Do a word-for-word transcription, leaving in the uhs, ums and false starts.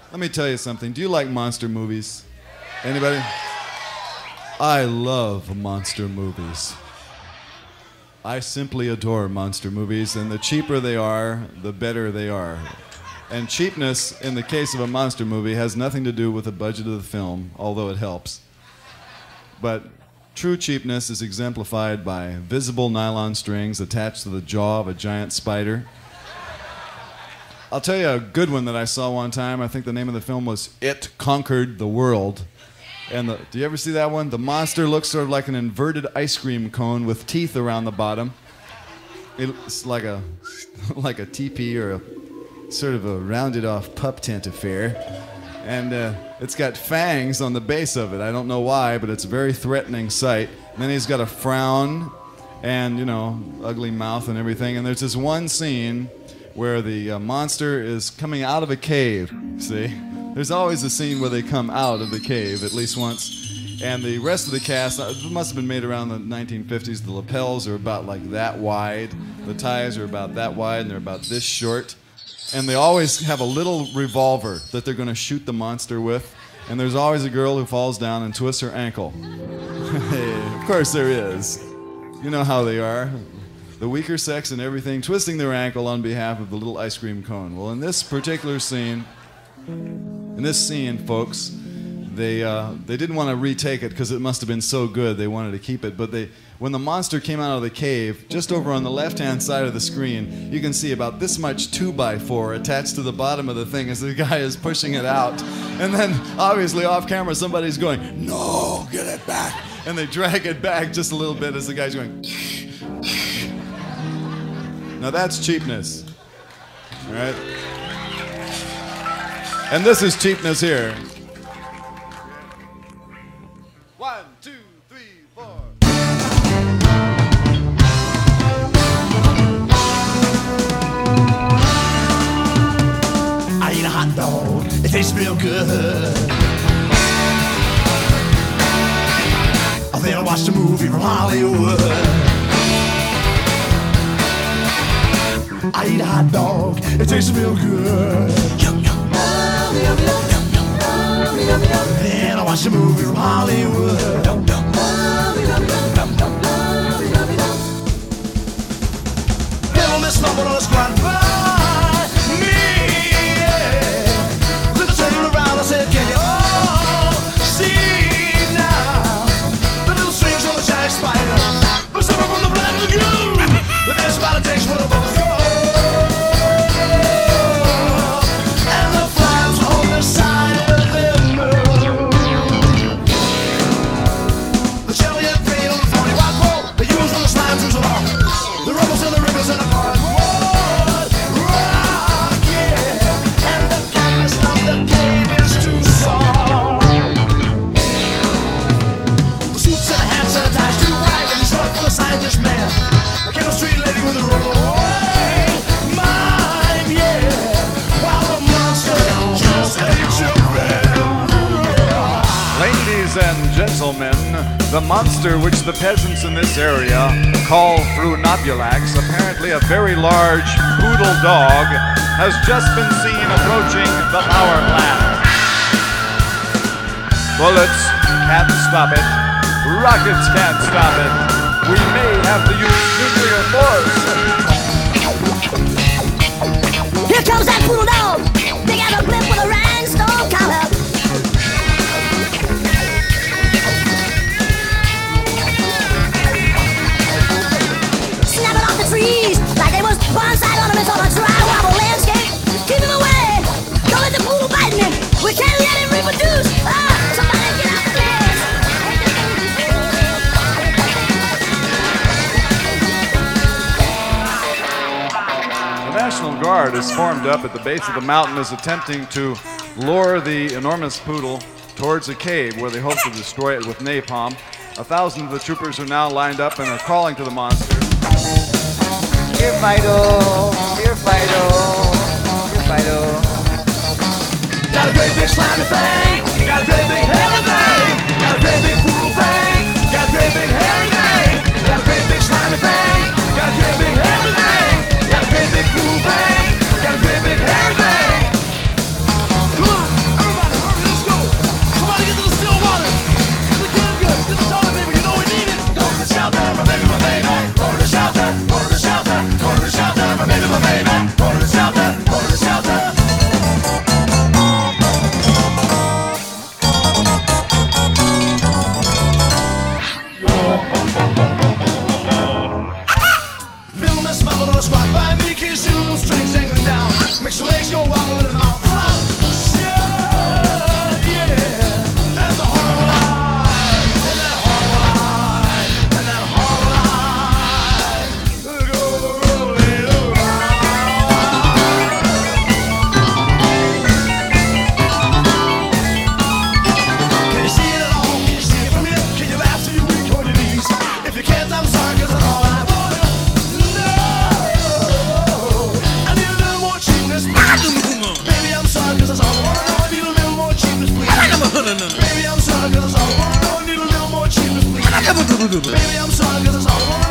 Let me tell you something. Do you like monster movies? Anybody? I love monster movies. I simply adore monster movies, and the cheaper they are, the better they are. And cheapness, in the case of a monster movie, has nothing to do with the budget of the film, although it helps. But true cheapness is exemplified by visible nylon strings attached to the jaw of a giant spider. I'll tell you a good one that I saw one time. I think the name of the film was It Conquered the World. And the, do you ever see that one? The monster looks sort of like an inverted ice cream cone with teeth around the bottom. It's like a like a teepee or a sort of a rounded off pup tent affair. And uh, it's got fangs on the base of it. I don't know why, but it's a very threatening sight. And then he's got a frown and, you know, ugly mouth and everything. And there's this one scene where the uh, monster is coming out of a cave, see? There's always a scene where they come out of the cave, at least once. And the rest of the cast, it must have been made around the nineteen fifties. The lapels are about like that wide. The ties are about that wide, and they're about this short. And they always have a little revolver that they're going to shoot the monster with. And there's always a girl who falls down and twists her ankle. Of course there is. You know how they are. The weaker sex and everything, twisting their ankle on behalf of the little ice cream cone. Well, in this particular scene, in this scene, folks, they uh, they didn't want to retake it because it must have been so good they wanted to keep it. But they, when the monster came out of the cave, just over on the left-hand side of the screen, you can see about this much two by four attached to the bottom of the thing as the guy is pushing it out. And then, obviously, off camera, somebody's going, "No, get it back!" And they drag it back just a little bit as the guy's going. Now that's cheapness, all right? And this is cheapness here. One, two, three, four. I eat a hot dog, it tastes real good. I think I watched a movie from Hollywood. I eat a hot dog, it tastes real good. Yum, yum. Yum, yum, yum, yum, yum, yum, yum. Then I watch a movie from Hollywood. Yum, yum. Yum, yum, yum, yum, yum, yum, yum. Little Miss stumbled on a squat by me. Yeah. Little turn around, I said, "Can you all see now? The little strings on the giant spider, but some from the Black Lagoon. But there's about a taste for the bubbles go." And gentlemen, the monster which the peasants in this area call Frunobulax, apparently a very large poodle dog, has just been seen approaching the power plant. Bullets can't stop it. Rockets can't stop it. We may have to use nuclear force. Here comes that poodle dog. They got a blip with a rhinestone collar. Trees, like they was bonsai ornaments on a dry wobble landscape. Keep him away! Don't let the poodle bite me! We can't let him reproduce! Ah! Somebody get out of there! The National Guard is formed up at the base of the mountain, is attempting to lure the enormous poodle towards a cave where they hope to destroy it with napalm. A thousand of the troopers are now lined up and are calling to the monster. Here, Fido. Here, Fido. Here, Fido. Got a great big slimy thing. Got a great big hairy thing. Got a great big poodle thing. Got a great big hairy thing. Got a great big slimy thing. Got a great big hairy thing. Got a great big poodle thing. Got a great big hairy thing. Come on. sorry, cause that's all I wanna know. I need a little more cheapness, please. Baby, I'm sorry, cause that's all I wanna know. I need a little more cheapness, please. Baby, I'm sorry, cause that's all I wanna know.